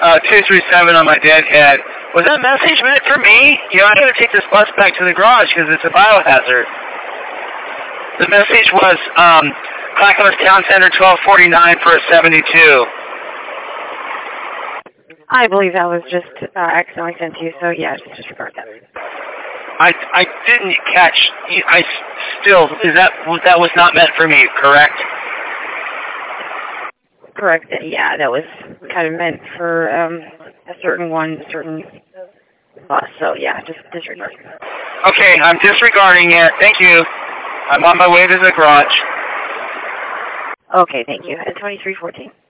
237 on my deadhead. Was that message meant for me? You know, I gotta take this bus back to the garage because it's a biohazard. The message was, Clackamas Town Center 1249 for a 72. I believe that was just accidentally sent to you, so yeah, just disregard that. I didn't catch. That was not meant for me, correct? Correct. Yeah, that was kind of meant for a certain bus. So yeah, just disregard. Okay, I'm disregarding it. Thank you. I'm on my way to the garage. Okay, thank you. At 2314.